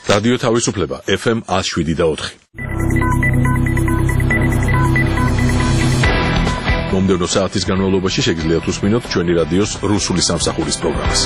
რადიო თავისუფლება FM 107.4. მომდევნო საათის განმავლობაში შეგიძლიათ უსმინოთ ჩვენი რადიოს რუსული სამსახურის პროგრამას.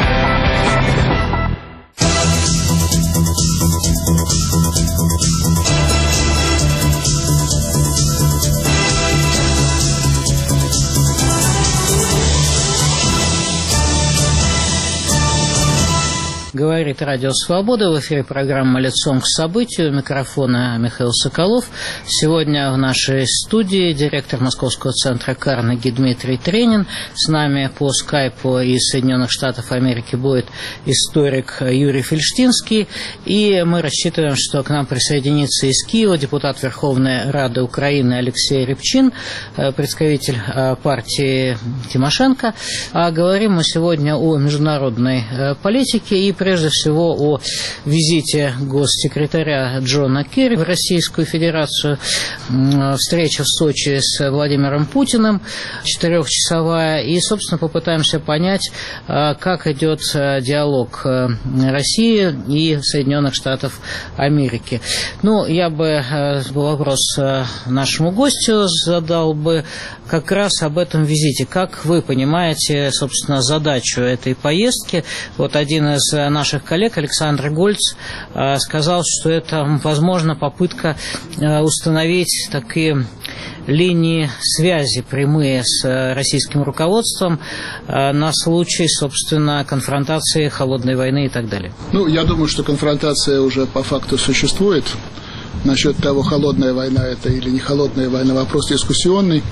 Говорит Радио Свобода, в эфире программа «Лицом к событию», у микрофона Михаил Соколов. Сегодня в нашей студии директор Московского центра Карнеги Дмитрий Тренин. С нами по скайпу из Соединенных Штатов Америки будет историк Юрий Фельштинский. И мы рассчитываем, что к нам присоединится из Киева депутат Верховной Рады Украины Алексей Рябчин, представитель партии Тимошенко. А говорим мы сегодня о международной политике и прежде всего о визите госсекретаря Джона Керри в Российскую Федерацию. Встреча в Сочи с Владимиром Путиным, 4-часовая. И, собственно, попытаемся понять, как идет диалог России и Соединенных Штатов Америки. Ну, я бы вопрос нашему гостю задал бы как раз об этом визите. Как вы понимаете, собственно, задачу этой поездки? Вот один из наших коллег, Александр Гольц, сказал, что это, возможно, попытка установить такие линии связи прямые с российским руководством на случай, собственно, конфронтации, холодной войны и так далее. Ну, я думаю, что конфронтация уже по факту существует. Насчет того, холодная война это или не холодная война, вопрос дискуссионный.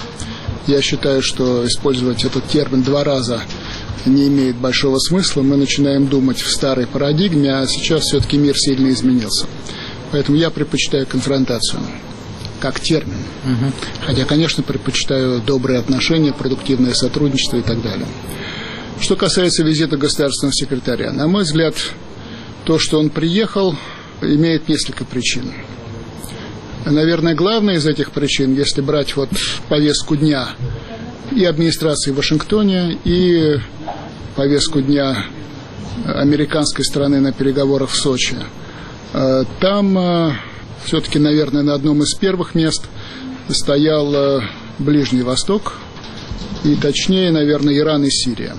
Я считаю, что использовать этот термин два раза не имеет большого смысла. Мы начинаем думать в старой парадигме, а сейчас все-таки мир сильно изменился. Поэтому я предпочитаю конфронтацию как термин. Хотя, конечно, предпочитаю добрые отношения, продуктивное сотрудничество и так далее. Что касается визита государственного секретаря, на мой взгляд, то, что он приехал, имеет несколько причин. Наверное, главная из этих причин, если брать вот повестку дня и администрации в Вашингтоне, и повестку дня американской стороны на переговорах в Сочи, там все-таки, наверное, на одном из первых мест стоял Ближний Восток, и точнее, наверное, Иран и Сирия.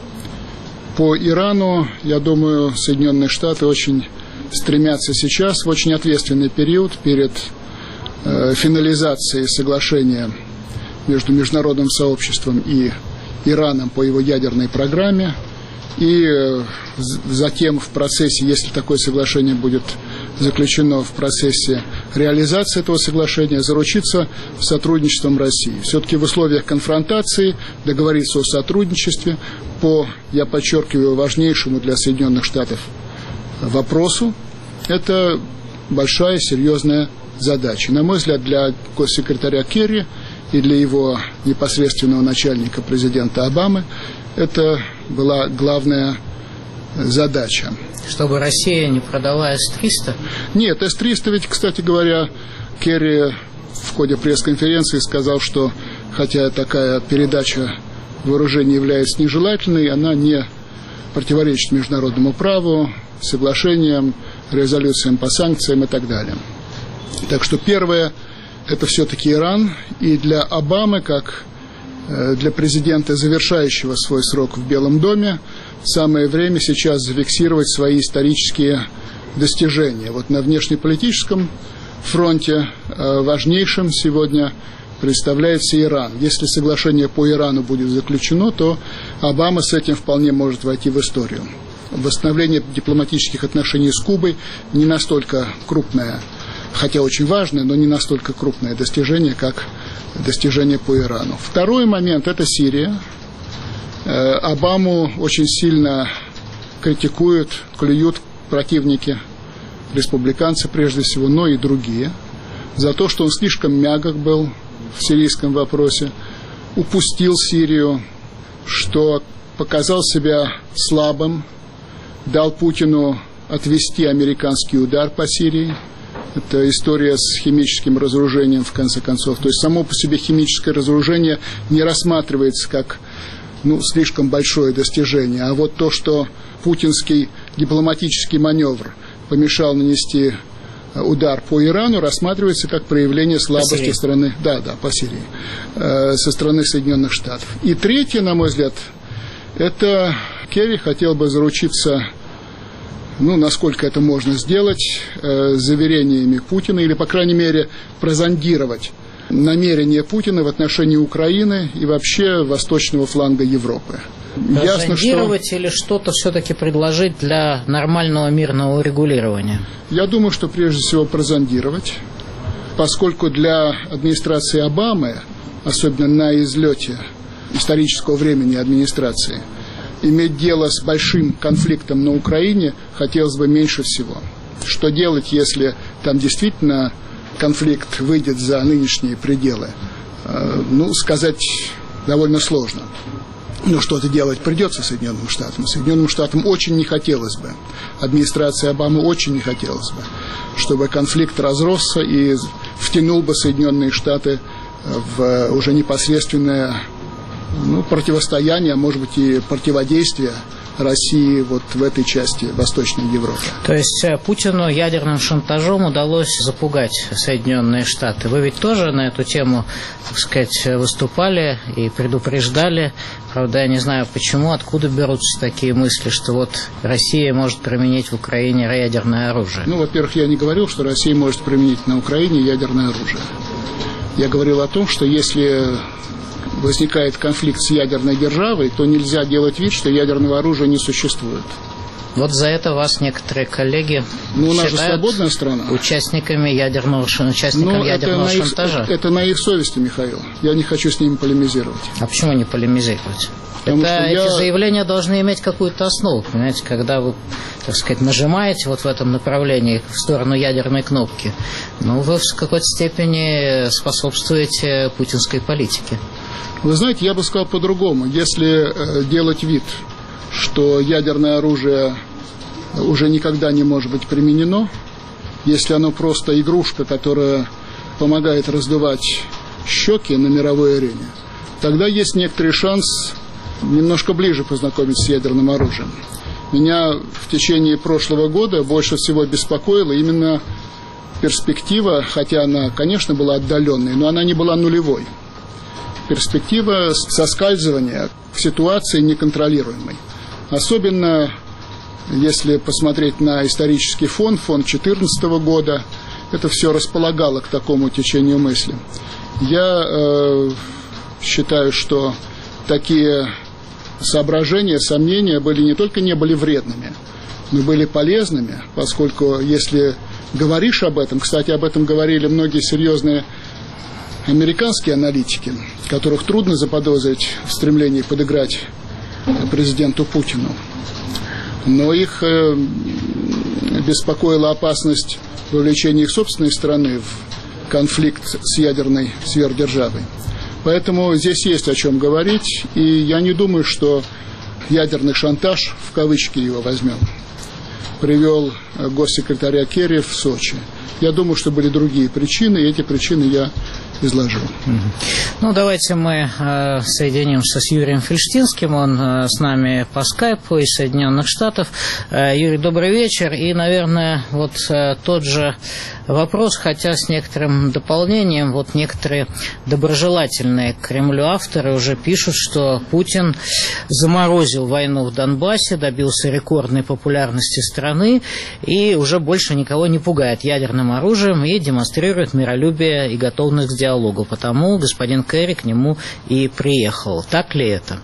По Ирану, я думаю, Соединенные Штаты очень стремятся сейчас в очень ответственный период перед финализацией соглашения между международным сообществом и Ираном по его ядерной программе, и затем в процессе, если такое соглашение будет заключено, в процессе реализации этого соглашения заручиться сотрудничеством России. Все-таки в условиях конфронтации договориться о сотрудничестве по, я подчеркиваю, важнейшему для Соединенных Штатов вопросу, это большая, серьезная задача. На мой взгляд, для госсекретаря Керри и для его непосредственного начальника президента Обамы это была главная задача. Чтобы Россия не продала С-300? Нет, С-300 ведь, кстати говоря, Керри в ходе пресс-конференции сказал, что хотя такая передача вооружений является нежелательной, она не противоречит международному праву, соглашениям, резолюциям по санкциям и так далее. Так что первое – это все-таки Иран, и для Обамы, как для президента, завершающего свой срок в Белом доме, самое время сейчас зафиксировать свои исторические достижения. Вот на внешнеполитическом фронте важнейшим сегодня представляется Иран. Если соглашение по Ирану будет заключено, то Обама с этим вполне может войти в историю. Восстановление дипломатических отношений с Кубой не настолько крупное, хотя очень важное, но не настолько крупное достижение, как достижение по Ирану. Второй момент – это Сирия. Обаму очень сильно критикуют, клюют противники, республиканцы прежде всего, но и другие, за то, что он слишком мягок был в сирийском вопросе, упустил Сирию, что показал себя слабым, дал Путину отвести американский удар по Сирии. Это история с химическим разоружением, в конце концов. То есть само по себе химическое разоружение не рассматривается как слишком большое достижение. А вот то, что путинский дипломатический маневр помешал нанести удар по Ирану, рассматривается как проявление слабости стороны, по Сирии, со стороны Соединенных Штатов. И третье, на мой взгляд, это Керри хотел бы заручиться, насколько это можно сделать, заверениями Путина, или, по крайней мере, прозондировать намерения Путина в отношении Украины и вообще восточного фланга Европы. Ясно, что... или что-то все-таки предложить для нормального мирного урегулирования? Я думаю, что прежде всего прозондировать, поскольку для администрации Обамы, особенно на излете исторического времени администрации, иметь дело с большим конфликтом на Украине хотелось бы меньше всего. Что делать, если там действительно конфликт выйдет за нынешние пределы? Сказать довольно сложно. Но что-то делать придется Соединенным Штатам. Соединенным Штатам очень не хотелось бы, администрации Обамы очень не хотелось бы, чтобы конфликт разросся и втянул бы Соединенные Штаты в уже непосредственное противостояние, а может быть и противодействие России вот в этой части Восточной Европы. То есть Путину ядерным шантажом удалось запугать Соединенные Штаты. Вы ведь тоже на эту тему, так сказать, выступали и предупреждали. Правда, я не знаю почему, откуда берутся такие мысли, что вот Россия может применить в Украине ядерное оружие. Во-первых, я не говорил, что Россия может применить на Украине ядерное оружие. Я говорил о том, что если возникает конфликт с ядерной державой, то нельзя делать вид, что ядерного оружия не существует. Вот за это вас некоторые коллеги у нас же свободная страна. Участниками ядерного шантажа. Это на их совести, Михаил. Я не хочу с ними полемизировать. А почему не полемизировать? Эти заявления должны иметь какую-то основу, понимаете, когда вы, так сказать, нажимаете вот в этом направлении в сторону ядерной кнопки, вы в какой-то степени способствуете путинской политике. Вы знаете, я бы сказал по-другому. Если делать вид, что ядерное оружие уже никогда не может быть применено, если оно просто игрушка, которая помогает раздувать щеки на мировой арене, тогда есть некоторый шанс немножко ближе познакомиться с ядерным оружием. Меня в течение прошлого года больше всего беспокоила именно перспектива, хотя она, конечно, была отдаленной, но она не была нулевой. Перспектива соскальзывания к ситуации неконтролируемой. Особенно, если посмотреть на исторический фон 2014 года, это все располагало к такому течению мысли. Я считаю, что такие соображения, сомнения не только не были вредными, но были полезными, поскольку если говоришь об этом, кстати, об этом говорили многие серьезные американские аналитики, которых трудно заподозрить в стремлении подыграть президенту Путину. Но их беспокоила опасность вовлечения их собственной страны в конфликт с ядерной сверхдержавой. Поэтому здесь есть о чем говорить, и я не думаю, что ядерный шантаж, в кавычки его возьмем, привел госсекретаря Керри в Сочи. Я думаю, что были другие причины, и эти причины я изложил. Давайте мы соединимся с Юрием Фельштинским. Он с нами по скайпу из Соединенных Штатов. Юрий, добрый вечер. И, наверное, вот тот же вопрос, хотя с некоторым дополнением. Вот некоторые доброжелательные к Кремлю авторы уже пишут, что Путин заморозил войну в Донбассе, добился рекордной популярности страны и уже больше никого не пугает ядерным оружием и демонстрирует миролюбие и готовность к диалогу. Потому господин Керри к нему и приехал. Так ли это?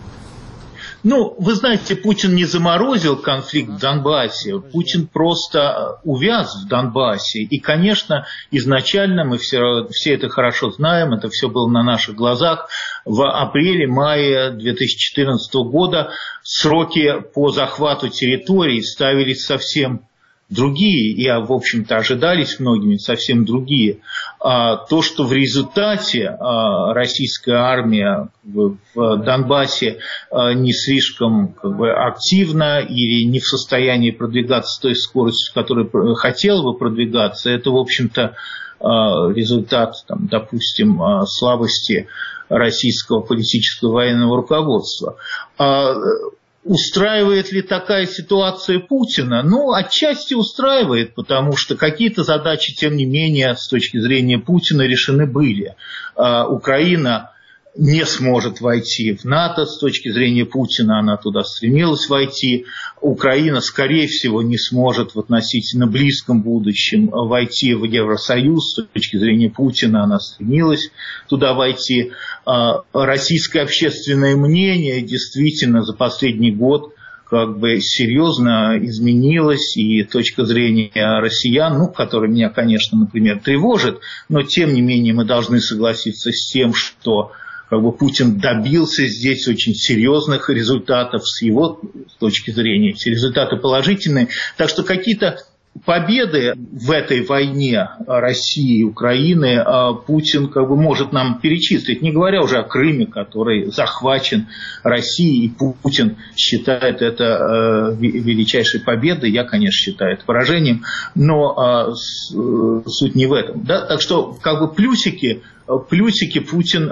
Вы знаете, Путин не заморозил конфликт в Донбассе, Путин просто увяз в Донбассе. И, конечно, изначально, мы все это хорошо знаем, это все было на наших глазах, в апреле-мае 2014 года сроки по захвату территорий ставились совсем другие, и, в общем-то, ожидались многими совсем другие. То, что в результате российская армия в Донбассе не слишком активна или не в состоянии продвигаться с той скоростью, с которой хотела бы продвигаться, это, в общем-то, результат, допустим, слабости российского политического военного руководства. Устраивает ли такая ситуация Путина? Ну, отчасти устраивает, потому что какие-то задачи, тем не менее, с точки зрения Путина решены были. Украина не сможет войти в НАТО с точки зрения Путина, она туда стремилась войти. Украина, скорее всего, не сможет в относительно близком будущем войти в Евросоюз. С точки зрения Путина она стремилась туда войти. Российское общественное мнение действительно за последний год как бы серьезно изменилась, и точка зрения россиян, ну, которая меня, конечно, например, тревожит, но тем не менее мы должны согласиться с тем, что как бы Путин добился здесь очень серьезных результатов с его точки зрения. Эти результаты положительные. Так что какие-то победы в этой войне России и Украины Путин как бы может нам перечислить, не говоря уже о Крыме, который захвачен Россией, и Путин считает это величайшей победой. Я, конечно, считаю это поражением, но суть не в этом. Да? Так что как бы плюсики Путин,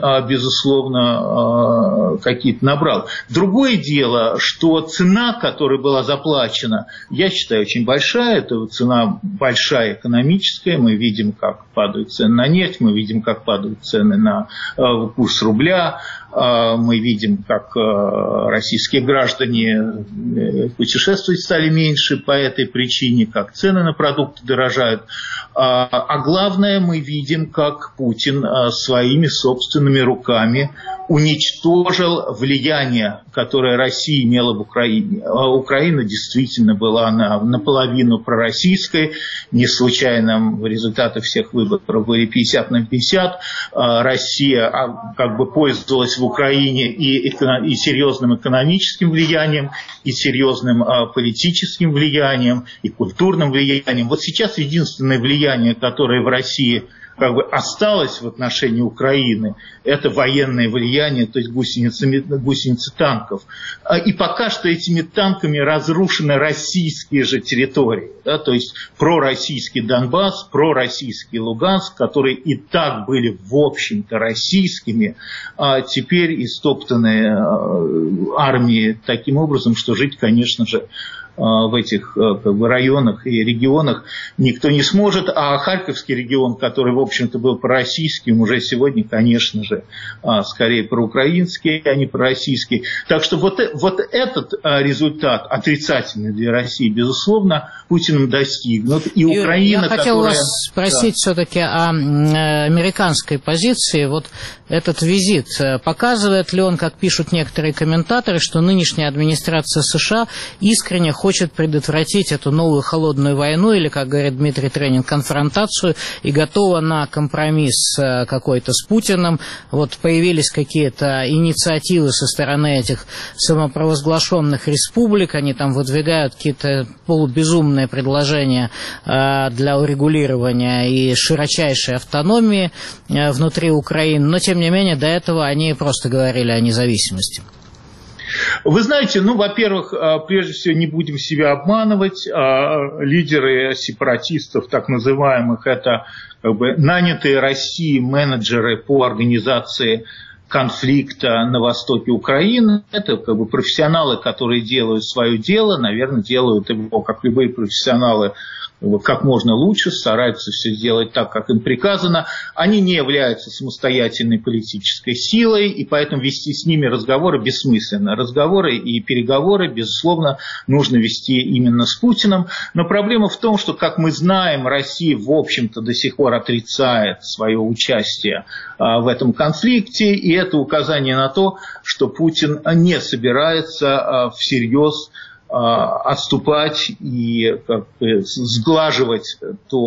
безусловно, какие-то набрал. Другое дело, что цена, которая была заплачена, я считаю, очень большая. Это цена большая экономическая. Мы видим, как падают цены на нефть, мы видим, как падают цены на курс рубля, мы видим, как российские граждане путешествовать стали меньше по этой причине, как цены на продукты дорожают. А главное, мы видим, как Путин своими собственными руками уничтожил влияние, которое Россия имела в Украине. Украина действительно была наполовину пророссийской, не случайно результаты всех выборов были 50 на 50. Россия как бы пользовалась в Украине и серьезным экономическим влиянием, и серьезным политическим влиянием, и культурным влиянием. Вот сейчас единственное влияние, которое в России как бы осталось в отношении Украины, это военное влияние, то есть гусеницы танков. И пока что этими танками разрушены российские же территории, да, то есть пророссийский Донбасс, пророссийский Луганск, которые и так были, в общем-то, российскими, а теперь истоптаны армией таким образом, что жить, конечно же, в этих как бы районах и регионах никто не сможет, а Харьковский регион, который, в общем-то, был пророссийским, уже сегодня, конечно же, скорее проукраинский, а не пророссийский. Так что вот этот результат отрицательный для России, безусловно, Путиным достигнут. И Украина, я хотел вас спросить все-таки о американской позиции. Вот этот визит, показывает ли он, как пишут некоторые комментаторы, что нынешняя администрация США искренне хочет предотвратить эту новую холодную войну, или, как говорит Дмитрий Тренин, конфронтацию, и готова на компромисс какой-то с Путиным. Вот появились какие-то инициативы со стороны этих самопровозглашенных республик, они там выдвигают какие-то полубезумные предложения для урегулирования и широчайшей автономии внутри Украины, но, тем не менее, до этого они просто говорили о независимости. Вы знаете, ну, во-первых, прежде всего, не будем себя обманывать. Лидеры сепаратистов, так называемых, это как бы нанятые Россией менеджеры по организации конфликта на востоке Украины. Это как бы профессионалы, которые делают свое дело, наверное, делают его, как любые профессионалы, как можно лучше, стараются все сделать так, как им приказано. Они не являются самостоятельной политической силой, и поэтому вести с ними разговоры бессмысленно. Разговоры и переговоры, безусловно, нужно вести именно с Путиным. Но проблема в том, что, как мы знаем, Россия, в общем-то, до сих пор отрицает свое участие в этом конфликте, и это указание на то, что Путин не собирается всерьез отступать и как бы сглаживать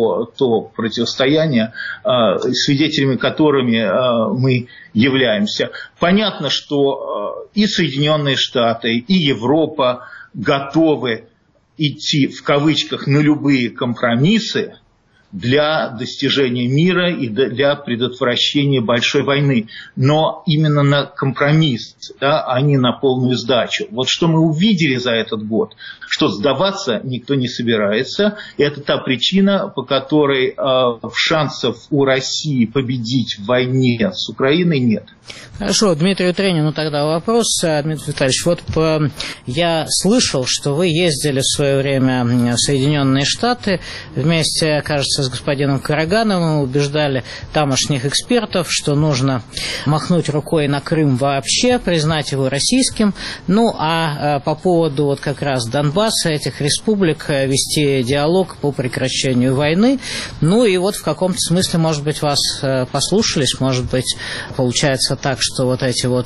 то противостояние, свидетелями которыми мы являемся. Понятно, что и Соединенные Штаты, и Европа готовы идти, в кавычках, на любые компромиссы, для достижения мира и для предотвращения большой войны. Но именно на компромисс, да, а не на полную сдачу. Вот что мы увидели за этот год, что сдаваться никто не собирается. И это та причина, по которой шансов у России победить в войне с Украиной нет. Хорошо, Дмитрию Тренину тогда вопрос. Дмитрий Витальевич, вот я слышал, что вы ездили в свое время в Соединенные Штаты вместе, кажется, с господином Карагановым, убеждали тамошних экспертов, что нужно махнуть рукой на Крым вообще, признать его российским. Ну, а по поводу вот как раз Донбасса, этих республик, вести диалог по прекращению войны. Ну, и вот в каком-то смысле, может быть, вас послушались, может быть, получается так, что вот эти вот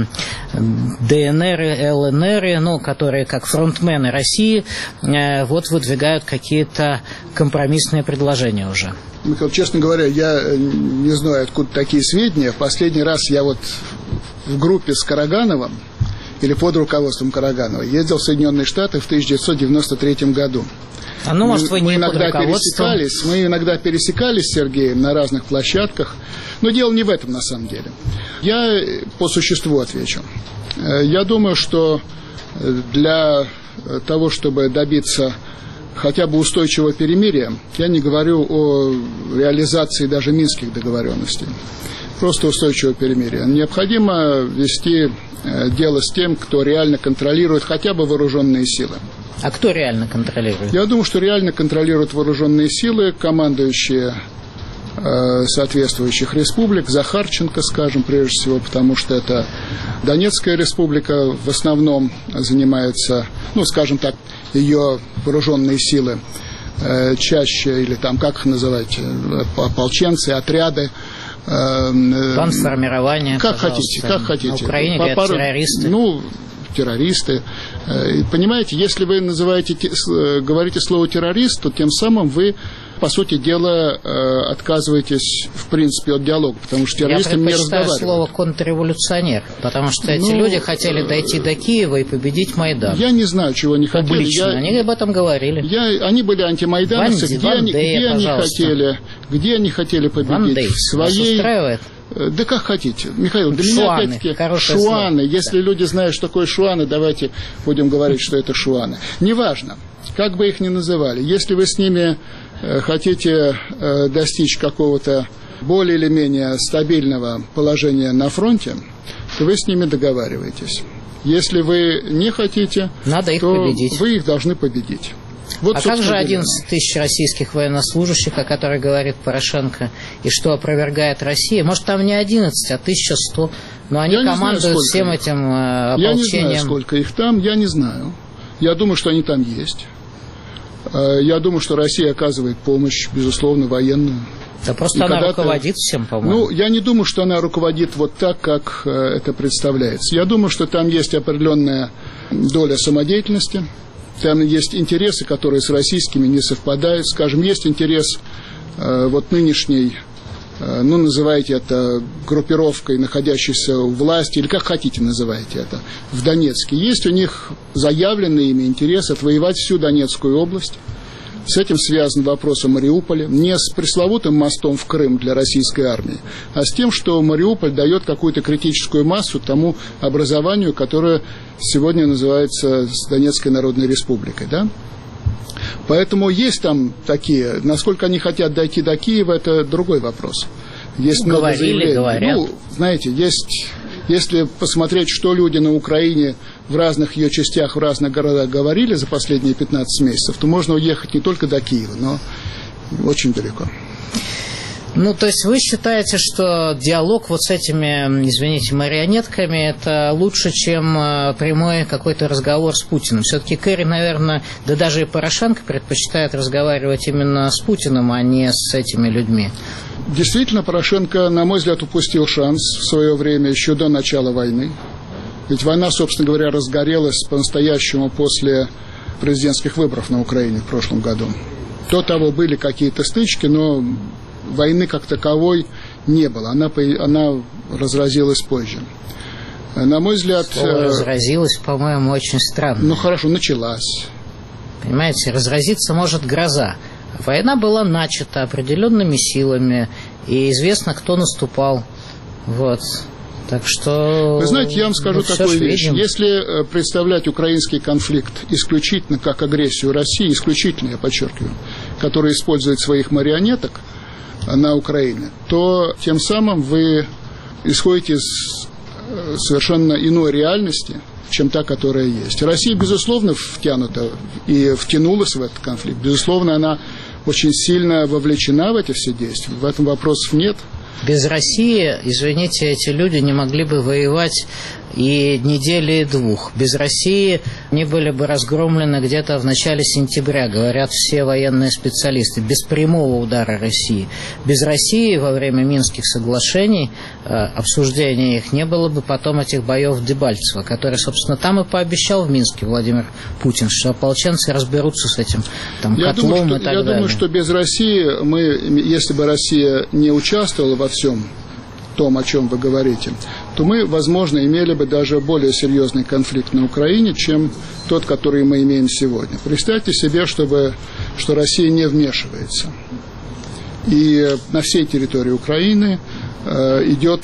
ДНР, ЛНР, ну, которые как фронтмены России, вот выдвигают какие-то компромиссные предложения уже. Михаил, честно говоря, я не знаю, откуда такие сведения. В последний раз я вот в группе с Карагановым, или под руководством Караганова, ездил в Соединенные Штаты в 1993 году. А ну, может, вы не под руководством? Мы иногда пересекались с Сергеем на разных площадках, но дело не в этом на самом деле. Я по существу отвечу. Я думаю, что для того, чтобы добиться хотя бы устойчивого перемирия, я не говорю о реализации даже минских договоренностей, просто устойчивого перемирия, необходимо вести дело с тем, кто реально контролирует хотя бы вооруженные силы. А кто реально контролирует? Я думаю, что реально контролируют вооруженные силы, командующие соответствующих республик, Захарченко, скажем, прежде всего, потому что это Донецкая республика в основном занимается, ну, скажем так, ее вооруженные силы чаще, или там, как их называть, ополченцы, отряды. Бандформирование, как хотите. На Украине говорят террористы. Ну, террористы. Понимаете, если вы говорите слово террорист, то тем самым вы, по сути дела, отказываетесь, в принципе, от диалога, потому что террористами не разговаривают. Я предпочитаю слово контрреволюционер, потому что эти люди хотели дойти до Киева и победить Майдан. Я не знаю, чего они хотели. Публично, они об этом говорили. Они были антимайдановцы, где они хотели победить? Вас устраивает? Да как хотите, Михаил, для меня опять-таки шуаны. Если люди знают, что такое шуаны, давайте будем говорить, что это шуаны. Неважно, как бы их ни называли, если вы с ними хотите достичь какого-то более или менее стабильного положения на фронте, то вы с ними договариваетесь. Если вы не хотите, то вы их должны победить. Вот, а как же 11 тысяч российских военнослужащих, о которых говорит Порошенко, и что опровергает Россия? Может, там не 11, а 1100, но они командуют всем этим ополчением. Я не знаю, сколько их там, я не знаю. Я думаю, что они там есть. Я думаю, что Россия оказывает помощь, безусловно, военную. Да просто она руководит всем, по-моему. Ну, я не думаю, что она руководит вот так, как это представляется. Я думаю, что там есть определенная доля самодеятельности. Там есть интересы, которые с российскими не совпадают. Скажем, есть интерес вот нынешней, ну, называйте это группировкой, находящейся у власти, или как хотите называйте это, в Донецке. Есть у них заявленный ими интерес отвоевать всю Донецкую область. С этим связан вопрос о Мариуполе. Не с пресловутым мостом в Крым для российской армии, а с тем, что Мариуполь дает какую-то критическую массу тому образованию, которое сегодня называется Донецкой Народной Республикой. Да? Поэтому есть там такие. Насколько они хотят дойти до Киева, это другой вопрос. Есть много заявлений. Говорят. Ну, знаете, если посмотреть, что люди на Украине в разных ее частях, в разных городах говорили за последние 15 месяцев, то можно уехать не только до Киева, но очень далеко. Ну, то есть вы считаете, что диалог вот с этими, извините, марионетками, это лучше, чем прямой какой-то разговор с Путиным? Все-таки Керри, наверное, да даже и Порошенко предпочитает разговаривать именно с Путиным, а не с этими людьми. Действительно, Порошенко, на мой взгляд, упустил шанс в свое время, еще до начала войны. Ведь война, собственно говоря, разгорелась по-настоящему после президентских выборов на Украине в прошлом году. До того были какие-то стычки, но войны как таковой не было. Она разразилась позже. На мой взгляд... Слово «разразилась», по-моему, очень странно. Ну, хорошо, началась. Понимаете, разразиться может гроза. Война была начата определенными силами, и известно, кто наступал. Вот. Так что... Вы знаете, я вам скажу такую вещь. Если представлять украинский конфликт исключительно как агрессию России, исключительно, я подчеркиваю, которая использует своих марионеток на Украине, то тем самым вы исходите из совершенно иной реальности, чем та, которая есть. Россия, безусловно, втянута и втянулась в этот конфликт. Безусловно, она очень сильно вовлечена в эти все действия. В этом вопросов нет. Без России, извините, эти люди не могли бы воевать и недели, и двух. Без России они были бы разгромлены где-то в начале сентября, говорят все военные специалисты, без прямого удара России. Без России во время Минских соглашений, обсуждения их, не было бы потом этих боев в Дебальцево, который, собственно, там и пообещал в Минске Владимир Путин, что ополченцы разберутся с этим котлом и так далее. Я думаю, что без России если бы Россия не участвовала во всем том, о чем вы говорите, то мы, возможно, имели бы даже более серьезный конфликт на Украине, чем тот, который мы имеем сегодня. Представьте себе, что Россия не вмешивается. И на всей территории Украины идет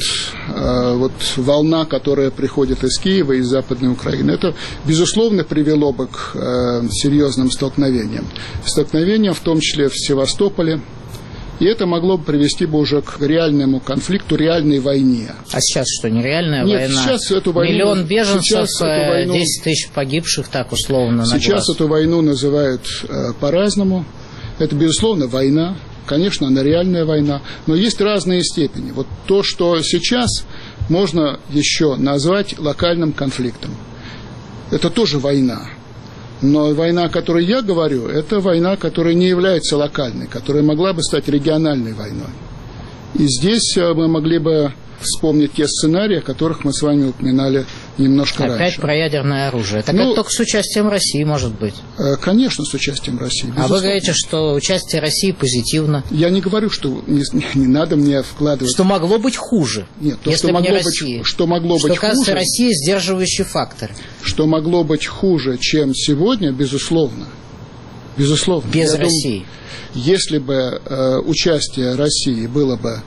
волна, которая приходит из Киева и из Западной Украины. Это, безусловно, привело бы к серьезным столкновениям. Столкновениям, в том числе в Севастополе. И это могло бы привести бы уже к реальному конфликту, реальной войне. А сейчас что, нереальная война? Нет, сейчас эту войну... Миллион беженцев, 10 тысяч погибших, так условно. Сейчас эту войну называют по-разному. Это, безусловно, война. Конечно, она реальная война. Но есть разные степени. Вот то, что сейчас можно еще назвать локальным конфликтом. Это тоже война. Но война, о которой я говорю, это война, которая не является локальной, которая могла бы стать региональной войной. И здесь мы могли бы вспомнить те сценарии, о которых мы с вами упоминали немножко раньше. Опять про ядерное оружие. Так это только с участием России, может быть? Конечно, с участием России. Безусловно. А вы говорите, что участие России позитивно. Я не говорю, что не надо мне вкладывать... Что могло быть хуже, Нет, то, если бы не Россия. Что могло быть хуже... кажется, Россия сдерживающий фактор. Что могло быть хуже, чем сегодня, безусловно. Безусловно. Без России. Если бы участие России было бы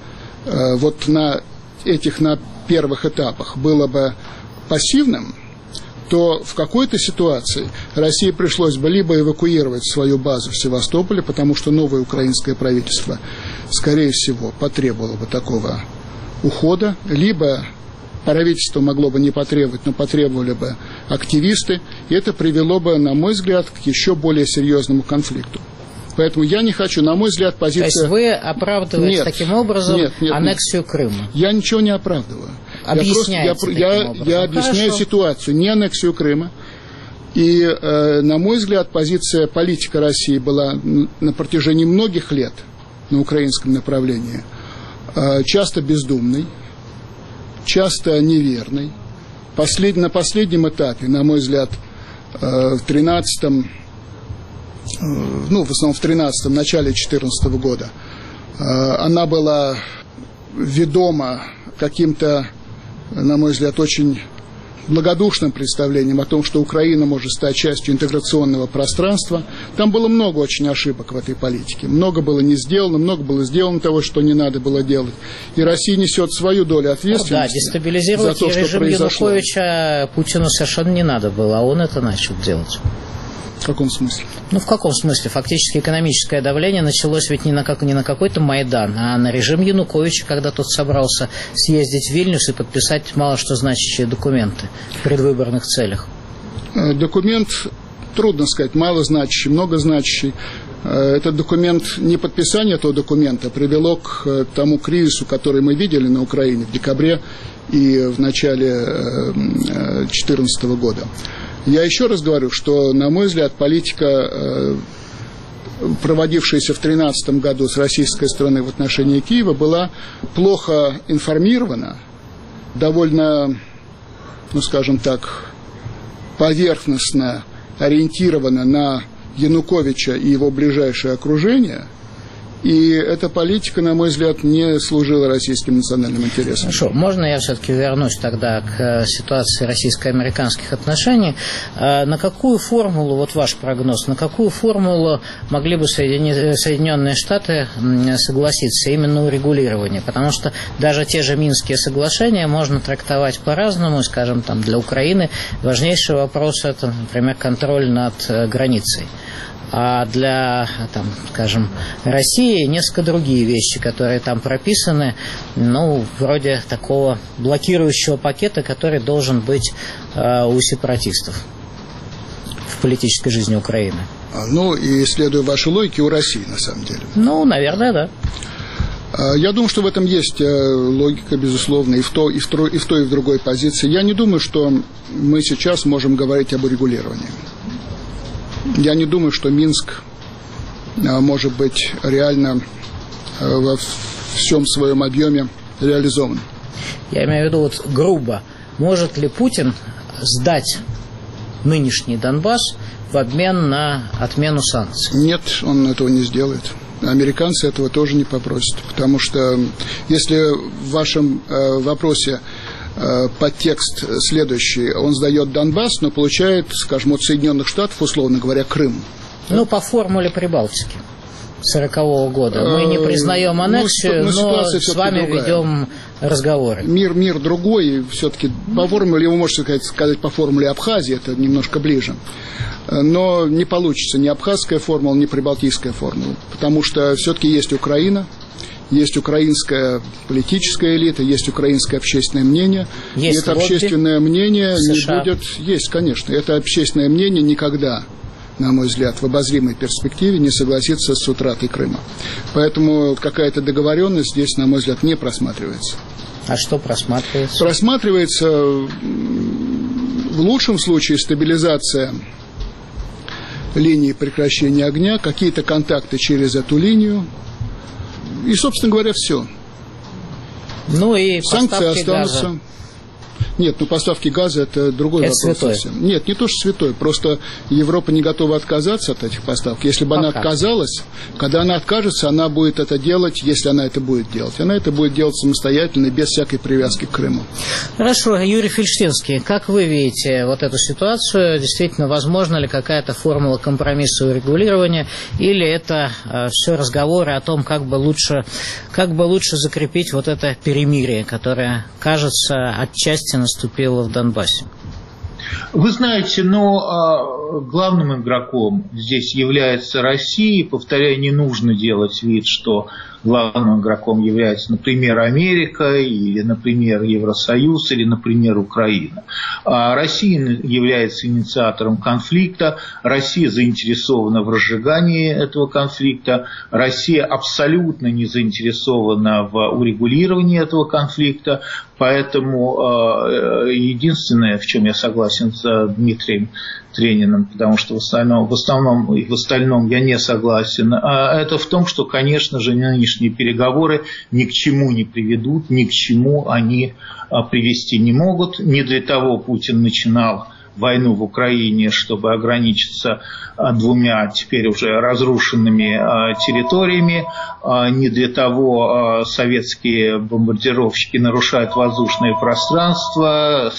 на первых этапах было бы пассивным, то в какой-то ситуации России пришлось бы либо эвакуировать свою базу в Севастополе, потому что новое украинское правительство, скорее всего, потребовало бы такого ухода, либо правительство могло бы не потребовать, но потребовали бы активисты, и это привело бы, на мой взгляд, к еще более серьезному конфликту. Поэтому я не хочу, на мой взгляд, позиция... То есть вы оправдываете таким образом аннексию Крыма? Я ничего не оправдываю. Я объясняю ситуацию, не аннексию Крыма. И, на мой взгляд, позиция политика России была на протяжении многих лет на украинском направлении часто бездумной, часто неверной. На последнем этапе, на мой взгляд, в 13-м, в основном в 13-м, начале 2014 года, она была ведома каким-то, на мой взгляд, очень благодушным представлением о том, что Украина может стать частью интеграционного пространства. Там было много очень ошибок в этой политике. Много было не сделано, много было сделано того, что не надо было делать. И Россия несет свою долю ответственности дестабилизировать за то, что режим произошло. Януковича Путину совершенно не надо было, а он это начал делать. В каком смысле? В каком смысле? Фактически экономическое давление началось ведь не на какой-то Майдан, а на режим Януковича, когда тот собрался съездить в Вильнюс и подписать мало что значащие документы в предвыборных целях. Документ, трудно сказать, малозначащий, многозначащий. Этот документ, не подписание этого документа привело к тому кризису, который мы видели на Украине в декабре и в начале 2014 года. Я еще раз говорю, что, на мой взгляд, политика, проводившаяся в 2013 году с российской стороны в отношении Киева, была плохо информирована, довольно, скажем так, поверхностно ориентирована на Януковича и его ближайшее окружение, И эта политика, на мой взгляд, не служила российским национальным интересам. Хорошо, можно я все-таки вернусь тогда к ситуации российско-американских отношений? На какую формулу, вот ваш прогноз, на какую формулу могли бы Соединенные Штаты согласиться именно урегулирования? Потому что даже те же Минские соглашения можно трактовать по-разному. Скажем, там, для Украины важнейший вопрос – это, например, контроль над границей. А для, там, скажем, России несколько другие вещи, которые там прописаны, ну, вроде такого блокирующего пакета, который должен быть у сепаратистов в политической жизни Украины. Ну, и следуя вашей логике, у России, на самом деле. Ну, наверное, да. Я думаю, что в этом есть логика, безусловно, и в той, и в другой позиции. Я не думаю, что мы сейчас можем говорить об урегулировании. Я не думаю, что Минск может быть реально во всем своем объеме реализован. Я имею в виду, вот грубо, может ли Путин сдать нынешний Донбасс в обмен на отмену санкций? Нет, он этого не сделает. Американцы этого тоже не попросят, потому что если в вашем вопросе подтекст следующий, он сдает Донбасс, но получает, скажем, от Соединенных Штатов, условно говоря, Крым. Ну, по формуле Прибалтики 1940 года. Мы не признаем аннексию, но с вами ведем разговоры. Мир другой, все-таки по формуле, вы можете сказать по формуле Абхазии, это немножко ближе. Но не получится ни абхазская формула, ни прибалтийская формула, потому что все-таки есть Украина, есть украинская политическая элита, есть украинское общественное мнение. Есть и это общественное мнение США. Не будет... Есть, конечно. Это общественное мнение никогда, на мой взгляд, в обозримой перспективе не согласится с утратой Крыма. Поэтому какая-то договоренность здесь, на мой взгляд, не просматривается. А что просматривается? Просматривается в лучшем случае стабилизация линии прекращения огня, какие-то контакты через эту линию. И, собственно говоря, все. Ну и санкции останутся. Газа. Нет, ну поставки газа это другой это вопрос. Святой. Совсем. Нет, не то, что святой. Просто Европа не готова отказаться от этих поставок. Если бы она отказалась, когда она откажется, она будет это делать, если она это будет делать. Она это будет делать самостоятельно, без всякой привязки к Крыму. Хорошо, Юрий Фельштинский, как вы видите вот эту ситуацию? Действительно, возможно ли какая-то формула компромисса урегулирования, или это все разговоры о том, как бы лучше закрепить вот это перемирие, которое, кажется, отчасти наступило в Донбассе? Вы знаете, но главным игроком здесь является Россия. Повторяю, не нужно делать вид, что главным игроком является, например, Америка, или, например, Евросоюз, или, например, Украина. Россия является инициатором конфликта, Россия заинтересована в разжигании этого конфликта, Россия абсолютно не заинтересована в урегулировании этого конфликта, поэтому единственное, в чем я согласен с Дмитрием Трениным, потому что в остальном я не согласен, это в том, что, конечно же, нынешние переговоры ни к чему не приведут, ни к чему они привести не могут. Не для того Путин начинал войну в Украине, чтобы ограничиться двумя теперь уже разрушенными территориями. Не для того советские бомбардировщики нарушают воздушное пространство,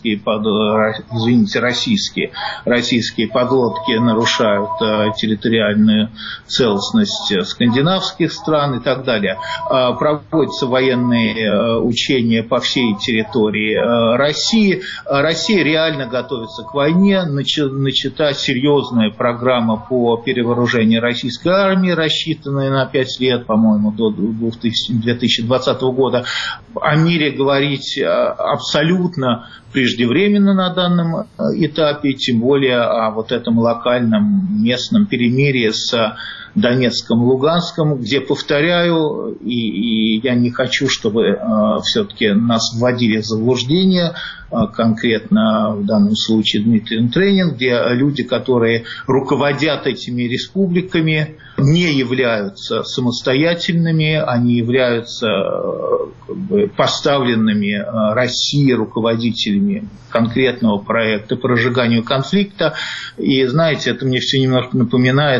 российские подлодки нарушают территориальную целостность скандинавских стран и так далее. Проводятся военные учения по всей территории России. Россия реально готовится к войне, начата серьезная программа по перевооружению российской армии, рассчитанная на 5 лет, по-моему, до 2020 года. О мире говорить абсолютно преждевременно на данном этапе, тем более о вот этом локальном местном перемирии с Донецком, Луганском, где, повторяю, и я не хочу, чтобы все-таки нас вводили в заблуждение, конкретно в данном случае Дмитрий Тренин, где люди, которые руководят этими республиками, не являются самостоятельными, они являются поставленными Россией руководителями конкретного проекта по разжиганию конфликта. И знаете, это мне все немножко напоминает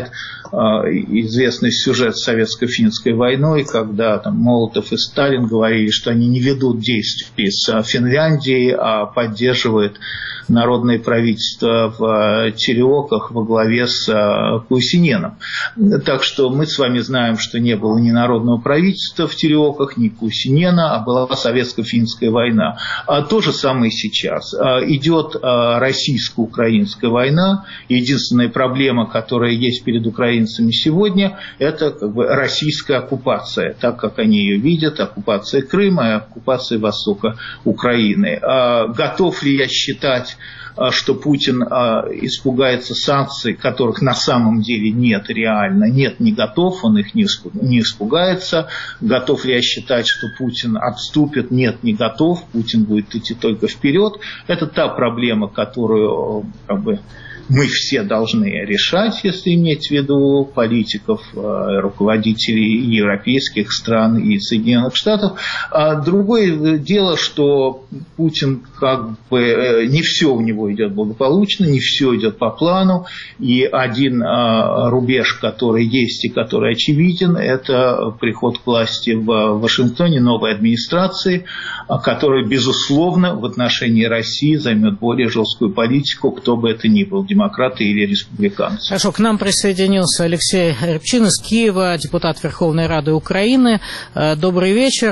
известный сюжет с советско-финской войной, когда там Молотов и Сталин говорили, что они не ведут действий с Финляндией, а поддерживают народное правительство в Тереоках во главе с Кусиненом. Так что мы с вами знаем, что не было ни народного правительства в Тереоках, ни Кусинена, а была советско-финская война. А то же самое сейчас. Идет российско-украинская война. Единственная проблема, которая есть перед украинцами сегодня, это как бы российская оккупация, так как они ее видят, оккупация Крыма и оккупация востока Украины. Готов ли я считать, что Путин испугается санкций, которых на самом деле нет реально? Нет, не готов, он их не испугается. Готов ли я считать, что Путин отступит? Нет, не готов, Путин будет идти только вперед. Это та проблема, которую как бы мы все должны решать, если иметь в виду политиков, руководителей европейских стран и Соединенных Штатов. А другое дело, что Путин как бы не все у него идет благополучно, не все идет по плану. И один рубеж, который есть и который очевиден, это приход к власти в Вашингтоне новой администрации, которая, безусловно, в отношении России займет более жесткую политику, кто бы это ни был, демократы или республиканцы. Хорошо, к нам присоединился Алексей Рябчин из Киева, депутат Верховной Рады Украины. Добрый вечер.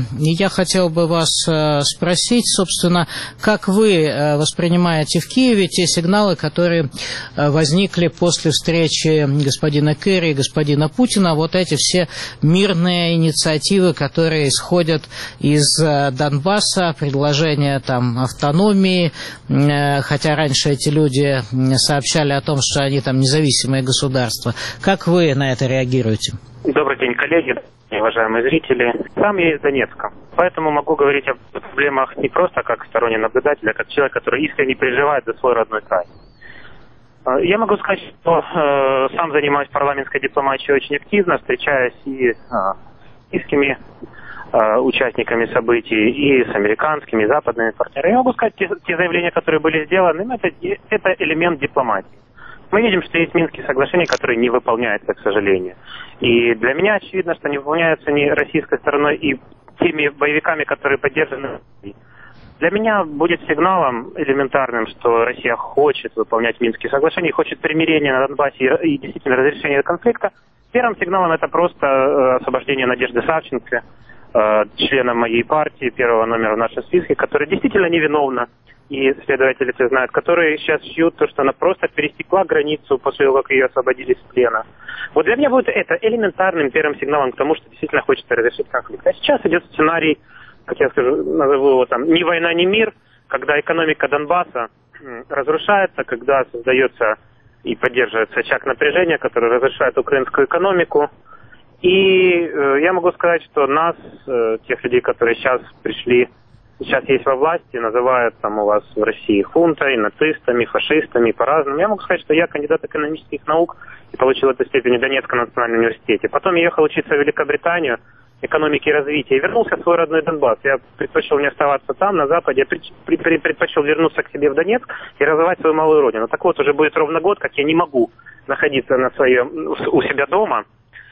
Я хотел бы вас спросить, собственно, как вы воспринимаете в Киеве те сигналы, которые возникли после встречи господина Керри и господина Путина, вот эти все мирные инициативы, которые исходят из Донбасса, предложения там автономии, хотя раньше эти люди сообщали о том, что они там независимые государства. Как вы на это реагируете? Добрый день, коллеги, уважаемые зрители. Сам я из Донецка, поэтому могу говорить о проблемах не просто как сторонний наблюдатель, а как человек, который искренне переживает за свой родной край. Я могу сказать, что сам занимаюсь парламентской дипломатией очень активно, встречаясь и с киевскими участниками событий, и с американскими, и западными партнерами. Я могу сказать, те заявления, которые были сделаны, это элемент дипломатии. Мы видим, что есть Минские соглашения, которые не выполняются, к сожалению. И для меня очевидно, что не выполняются ни российской стороной и теми боевиками, которые поддержаны. Для меня будет сигналом элементарным, что Россия хочет выполнять Минские соглашения, хочет примирения на Донбассе и действительно разрешения конфликта. Первым сигналом это просто освобождение Надежды Савченко, члена моей партии, первого номера в нашем списке, которая действительно невиновна, и следователи это знают, которые сейчас чьют то, что она просто пересекла границу после того, как ее освободили из плена. Вот для меня будет это элементарным первым сигналом к тому, что действительно хочется разрешить конфликт. А сейчас идет сценарий, как я скажу, назову его там, ни война, ни мир, когда экономика Донбасса разрушается, когда создается и поддерживается очаг напряжения, который разрушает украинскую экономику. И я могу сказать, что нас, тех людей, которые сейчас пришли, сейчас есть во власти, называют там у вас в России хунтой, нацистами, фашистами, по-разному. Я могу сказать, что я кандидат экономических наук и получил эту степень в Донецком национальном университете. Потом я ехал учиться в Великобританию, экономики и развития, и вернулся в свой родной Донбасс. Я предпочел не оставаться там, на Западе, я предпочел вернуться к себе в Донецк и развивать свою малую родину. Так вот, уже будет ровно год, как я не могу находиться у себя дома.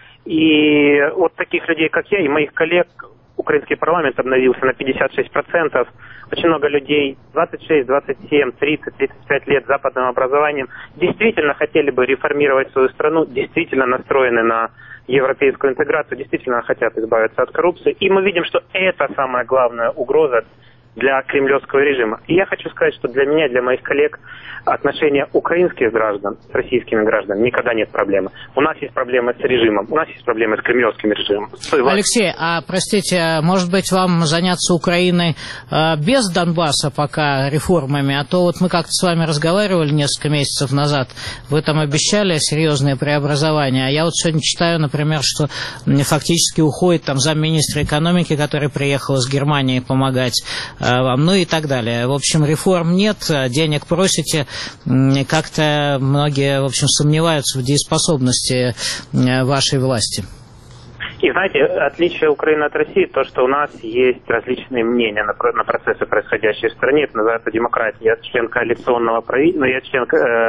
И от таких людей, как я, и моих коллег, украинский парламент обновился на 56%. Очень много людей, 26, 27, 30, 35 лет с западным образованием, действительно хотели бы реформировать свою страну, действительно настроены на европейскую интеграцию, действительно хотят избавиться от коррупции. И мы видим, что это самая главная угроза для кремлевского режима. И я хочу сказать, что для меня, для моих коллег, отношения украинских граждан с российскими гражданами никогда нет проблемы. У нас есть проблемы с режимом, у нас есть проблемы с кремлевским режимом. Алексей, простите, может быть, вам заняться Украиной без Донбасса пока реформами? А то вот мы как-то с вами разговаривали несколько месяцев назад, вы там обещали серьезные преобразования, а я вот сегодня читаю, например, что фактически уходит там замминистра экономики, который приехал из Германии помогать вам, ну и так далее. В общем, реформ нет, денег просите. Как-то многие, в общем, сомневаются в дееспособности вашей власти. И знаете, отличие Украины от России, то, что у нас есть различные мнения на процессы, происходящие в стране. Это называется демократия. Я член коалиционного правительства, я член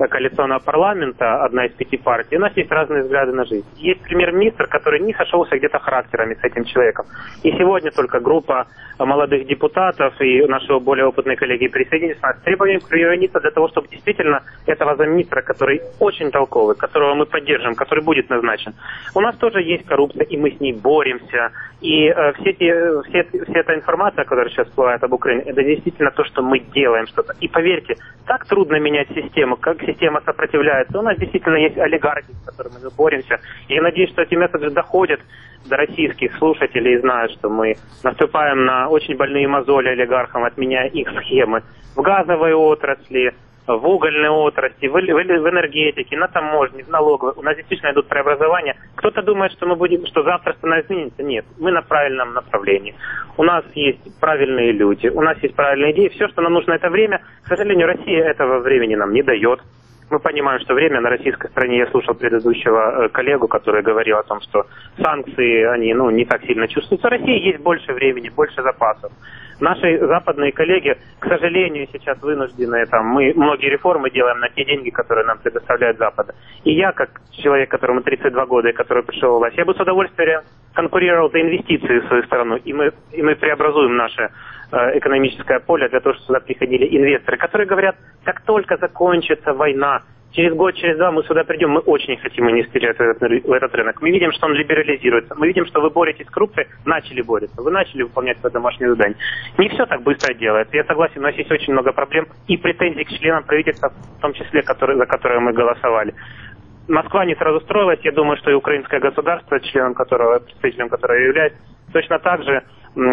коалиционного парламента, одна из 5 партий, у нас есть разные взгляды на жизнь. Есть премьер-министр, который не сошелся где-то характерами с этим человеком. И сегодня только группа молодых депутатов и нашего более опытные коллеги присоединились к нас с требованием премьер-министра для того, чтобы действительно этого замминистра, который очень толковый, которого мы поддержим, который будет назначен. У нас тоже есть коррупция, и мы с ней боремся. И вся эта информация, которая сейчас всплывает об Украине, это действительно то, что мы делаем что-то. И поверьте, так трудно менять систему, как система сопротивляется. У нас действительно есть олигархи, с которыми мы боремся. И я надеюсь, что эти месседжи доходят до российских слушателей и знают, что мы наступаем на очень больные мозоли олигархам, отменяя их схемы в газовой отрасли, в угольной отрасли, в энергетике, на таможне, в налоговой. У нас действительно идут преобразования. Кто-то думает, что завтра страна изменится. Нет, мы на правильном направлении. У нас есть правильные люди, у нас есть правильные идеи. Все, что нам нужно, это время. К сожалению, Россия этого времени нам не дает. Мы понимаем, что время на российской стороне. Я слушал предыдущего коллегу, который говорил о том, что санкции, они не так сильно чувствуются. В России есть больше времени, больше запасов. Наши западные коллеги, к сожалению, сейчас вынуждены, мы многие реформы делаем на те деньги, которые нам предоставляет Запад. И я, как человек, которому 32 года и который пришел в власть, я бы с удовольствием конкурировал за инвестиции в свою страну. И мы преобразуем наше экономическое поле для того, чтобы сюда приходили инвесторы, которые говорят, как только закончится война, через год, через два мы сюда придем, мы очень хотим инвестировать в этот рынок. Мы видим, что он либерализируется. Мы видим, что вы боретесь с коррупцией, начали бороться. Вы начали выполнять свое домашнее задание. Не все так быстро делается. Я согласен, у нас есть очень много проблем и претензий к членам правительства, в том числе, за которые мы голосовали. Москва не сразу строилась. Я думаю, что и украинское государство, представителем которого я являюсь, точно так же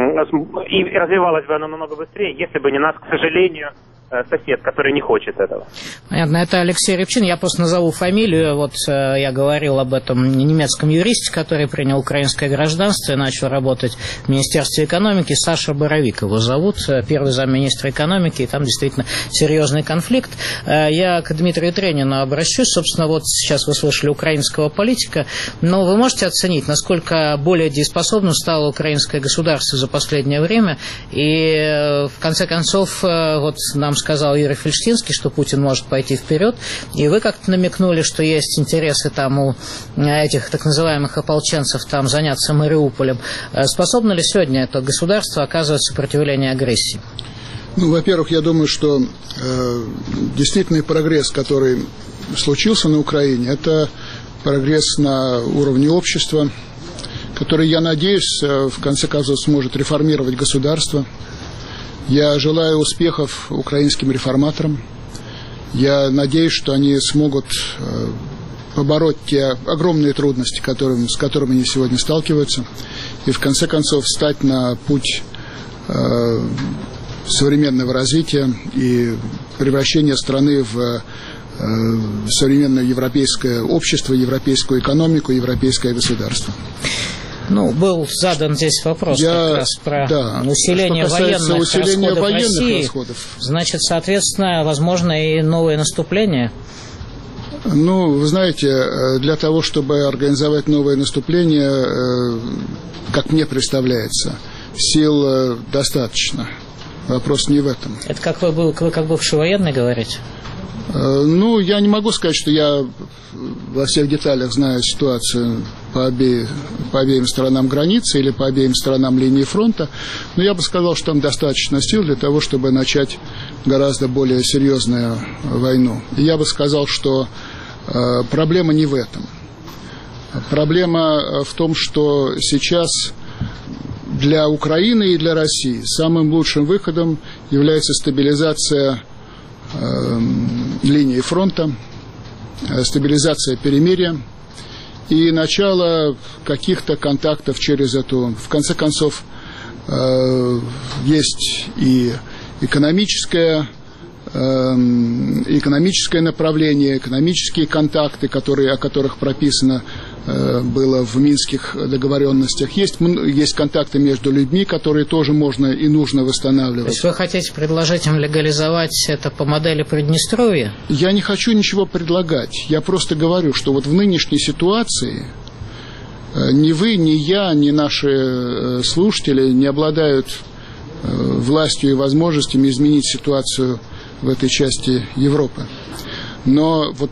и развивалось бы оно намного быстрее, если бы не нас, к сожалению, сосед, который не хочет этого. Понятно, это Алексей Рябчин. Я просто назову фамилию. Я говорил об этом немецком юристе, который принял украинское гражданство и начал работать в Министерстве экономики. Саша Боровик его зовут, первый замминистра экономики, и там действительно серьезный конфликт. Я к Дмитрию Тренину обращусь. Собственно, сейчас вы слышали украинского политика, но вы можете оценить, насколько более дееспособным стало украинское государство за последнее время, и в конце концов, нам сказал Юрий Фельштинский, что Путин может пойти вперед, и вы как-то намекнули, что есть интересы у этих так называемых ополченцев заняться Мариуполем. Способно ли сегодня это государство оказывать сопротивление агрессии? Во-первых, я думаю, что действительный прогресс, который случился на Украине, это прогресс на уровне общества, который, я надеюсь, в конце концов сможет реформировать государство. Я желаю успехов украинским реформаторам. Я надеюсь, что они смогут побороть те огромные трудности, с которыми они сегодня сталкиваются, и в конце концов встать на путь современного развития и превращения страны в современное европейское общество, европейскую экономику, европейское государство. Был задан здесь вопрос как раз про усиление военных России. Значит, соответственно, возможно и новое наступление? Вы знаете, для того, чтобы организовать новое наступление, как мне представляется, сил достаточно. Вопрос не в этом. Это как вы как бывший военный говорите? Я не могу сказать, что я во всех деталях знаю ситуацию по обеим сторонам границы или по обеим сторонам линии фронта, но я бы сказал, что там достаточно сил для того, чтобы начать гораздо более серьезную войну. И я бы сказал, что проблема не в этом. Проблема в том, что сейчас для Украины и для России самым лучшим выходом является стабилизация линии фронта, стабилизация перемирия и начало каких-то контактов через эту. В конце концов, есть и экономическое направление, экономические контакты, о которых прописано было в минских договоренностях. Есть контакты между людьми, которые тоже можно и нужно восстанавливать. То есть вы хотите предложить им легализовать это по модели Приднестровья? Я не хочу ничего предлагать. Я просто говорю, что в нынешней ситуации ни вы, ни я, ни наши слушатели не обладают властью и возможностями изменить ситуацию в этой части Европы. Но вот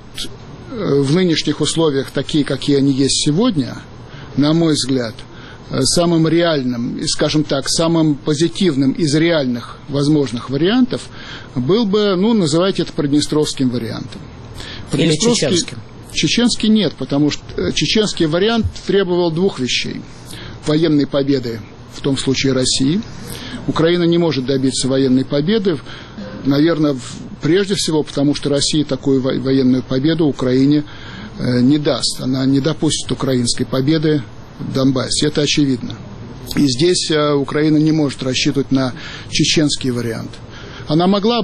в нынешних условиях, такие, какие они есть сегодня, на мой взгляд, самым реальным и, скажем так, самым позитивным из реальных возможных вариантов был бы, называйте это приднестровским вариантом. Или чеченским? Чеченский нет, потому что чеченский вариант требовал двух вещей. Военной победы, в том случае России. Украина не может добиться военной победы, наверное, прежде всего, потому что Россия такую военную победу Украине не даст. Она не допустит украинской победы в Донбассе, это очевидно. И здесь Украина не может рассчитывать на чеченский вариант. Она могла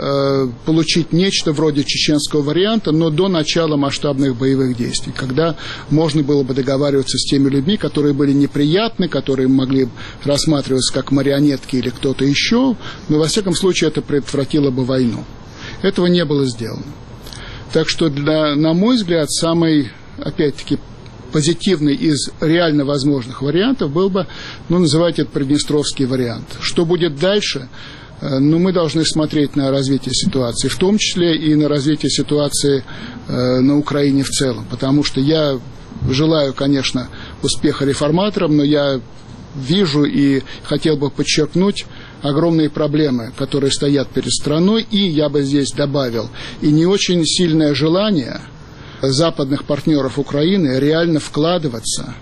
бы получить нечто вроде чеченского варианта, но до начала масштабных боевых действий, когда можно было бы договариваться с теми людьми, которые были неприятны, которые могли рассматриваться как марионетки или кто-то еще, но во всяком случае это предотвратило бы войну. Этого не было сделано. Так что, на мой взгляд, самый, опять-таки, позитивный из реально возможных вариантов был бы, называйте это приднестровский вариант. Что будет дальше? Мы должны смотреть на развитие ситуации, в том числе и на развитие ситуации на Украине в целом. Потому что я желаю, конечно, успеха реформаторам, но я вижу и хотел бы подчеркнуть огромные проблемы, которые стоят перед страной. И я бы здесь добавил, и не очень сильное желание западных партнеров Украины реально вкладываться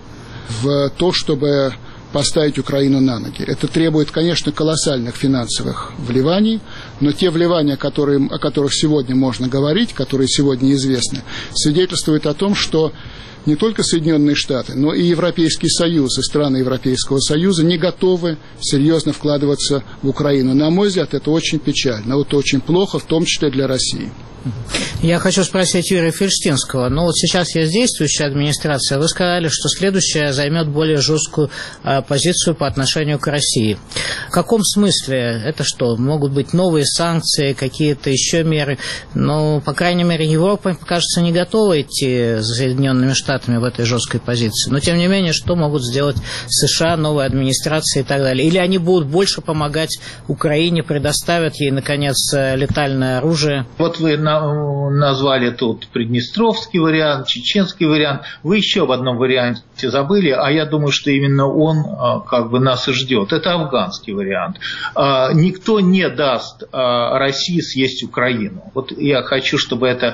в то, чтобы поставить Украину на ноги. Это требует, конечно, колоссальных финансовых вливаний, но те вливания, о которых сегодня можно говорить, которые сегодня известны, свидетельствуют о том, что не только Соединенные Штаты, но и Европейский Союз, и страны Европейского Союза не готовы серьезно вкладываться в Украину. На мой взгляд, это очень печально, это очень плохо, в том числе для России. Я хочу спросить Юрия Фельштинского. Сейчас есть действующая администрация. Вы сказали, что следующая займет более жесткую позицию по отношению к России. В каком смысле? Это что? Могут быть новые санкции, какие-то еще меры? По крайней мере, Европа, кажется, не готова идти с Соединенными Штатами в этой жесткой позиции. Но, тем не менее, что могут сделать США, новая администрация и так далее? Или они будут больше помогать Украине, предоставят ей, наконец, летальное оружие? Вот вы назвали тут приднестровский вариант, чеченский вариант. Вы еще в одном варианте забыли, а я думаю, что именно он нас и ждет. Это афганский вариант. Никто не даст России съесть Украину. Вот я хочу, чтобы это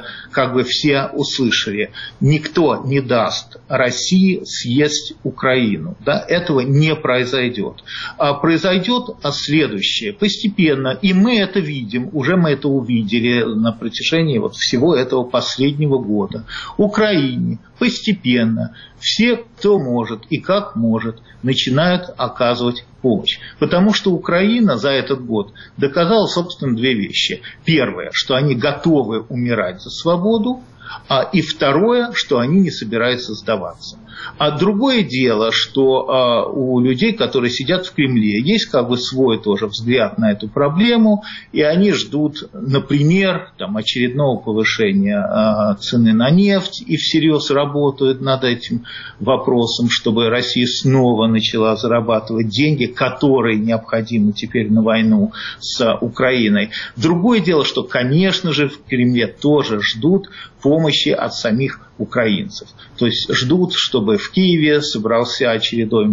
все услышали. Никто не даст России съесть Украину. Да? Этого не произойдет. Произойдет следующее. Постепенно, и мы это видим, уже мы это увидели на протяжении всего этого последнего года. Украине постепенно все, кто может и как может, начинают оказывать помощь. Потому что Украина за этот год доказала, собственно, две вещи. Первое, что они готовы умирать за свободу, и второе, что они не собираются сдаваться. А другое дело, что у людей, которые сидят в Кремле, есть свой тоже взгляд на эту проблему, и они ждут, например, очередного повышения цены на нефть, и всерьез работают над этим вопросом, чтобы Россия снова начала зарабатывать деньги, которые необходимы теперь на войну с Украиной. Другое дело, что, конечно же, в Кремле тоже ждут помощи от самих украинцев. То есть ждут, чтобы в Киеве собрался очередной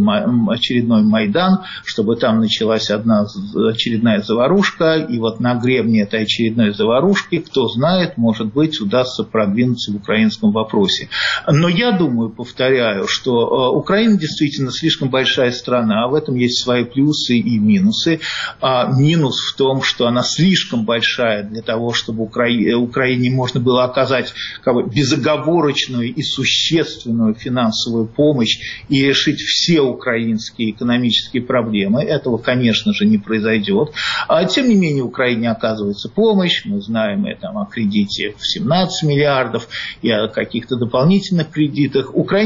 Майдан, чтобы там началась очередная заварушка, и на гребне этой очередной заварушки, кто знает, может быть, удастся продвинуться в украинском вопросе. Но я думаю, повторяю, что Украина действительно слишком большая страна, а в этом есть свои плюсы и минусы. Минус в том, что она слишком большая для того, чтобы Украине можно было оказать безоговорочную и существенную финансовую помощь и решить все украинские экономические проблемы. Этого, конечно же, не произойдет. Тем не менее, Украине оказывается помощь. Мы знаем о кредите в 17 миллиардов и о каких-то дополнительных кредитах. Украине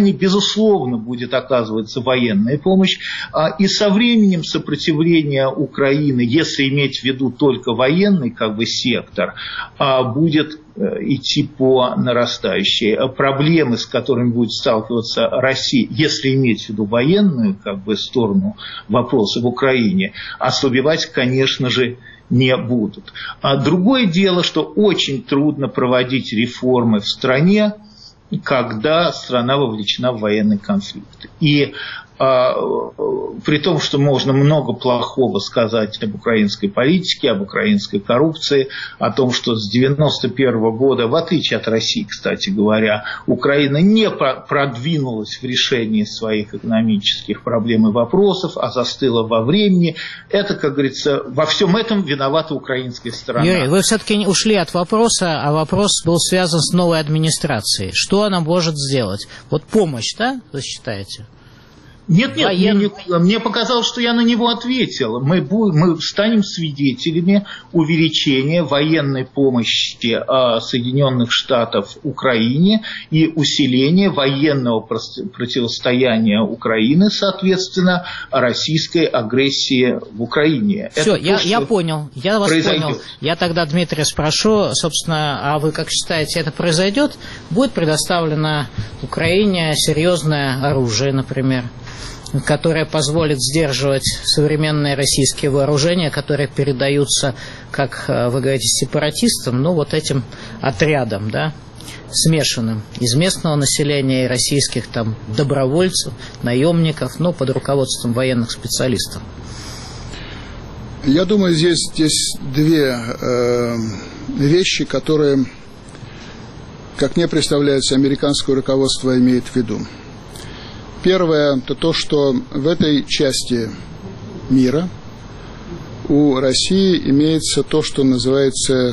Украине, безусловно, будет оказываться военная помощь. И со временем сопротивление Украины, если иметь в виду только военный сектор, будет идти по нарастающей. Проблемы, с которыми будет сталкиваться Россия, если иметь в виду военную сторону вопроса в Украине, ослабевать, конечно же, не будут. Другое дело, что очень трудно проводить реформы в стране, когда страна вовлечена в военный конфликт. И при том, что можно много плохого сказать об украинской политике, об украинской коррупции, о том, что с 1991 года, в отличие от России, кстати говоря, Украина не продвинулась в решении своих экономических проблем и вопросов, а застыла во времени. Это, как говорится, во всем этом виновата украинская сторона. Юрий, вы все-таки ушли от вопроса, а вопрос был связан с новой администрацией. Что она может сделать? Вот помощь, да, вы считаете? Нет, мне показалось, что я на него ответил. Мы станем свидетелями увеличения военной помощи Соединенных Штатов Украине и усиления военного противостояния Украины, соответственно, российской агрессии в Украине. Все, я понял, я вас понял. Я тогда Дмитрия спрошу, собственно, а вы как считаете, это произойдет? Будет предоставлено Украине серьезное оружие, например, которое позволит сдерживать современные российские вооружения, которые передаются, как вы говорите, сепаратистам, этим отрядам, да, смешанным, из местного населения и российских добровольцев, наемников, под руководством военных специалистов. Я думаю, здесь две вещи, которые, как мне представляется, американское руководство имеет в виду. Первое – это то, что в этой части мира у России имеется то, что называется